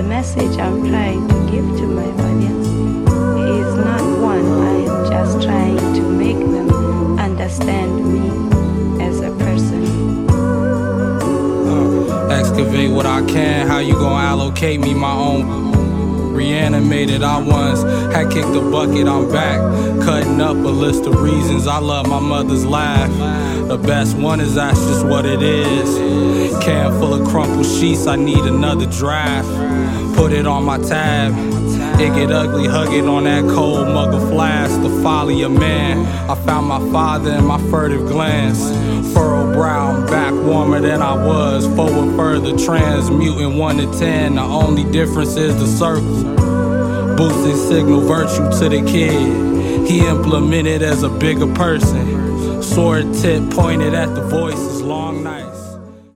the message I'm trying to give to my audience is not one. I am just trying to make them understand me as a person. Excavate what I can, how you gon' allocate me my own. Reanimated, I once had kicked the bucket, I'm back. Cutting up a list of reasons I love my mother's laugh. The best one is that's just what it is. Can full of crumpled sheets, I need another draft. Put it on my tab. It get ugly, hug it on that cold mug of flask. The folly of man, I found my father in my furtive glance. Furrowed brow, I'm back warmer than I was. Forward further, transmuting 1 to 10. The only difference is the circle. Boosting signal virtue to the kid. He implemented as a bigger person. Sword tip pointed at the voices, long night.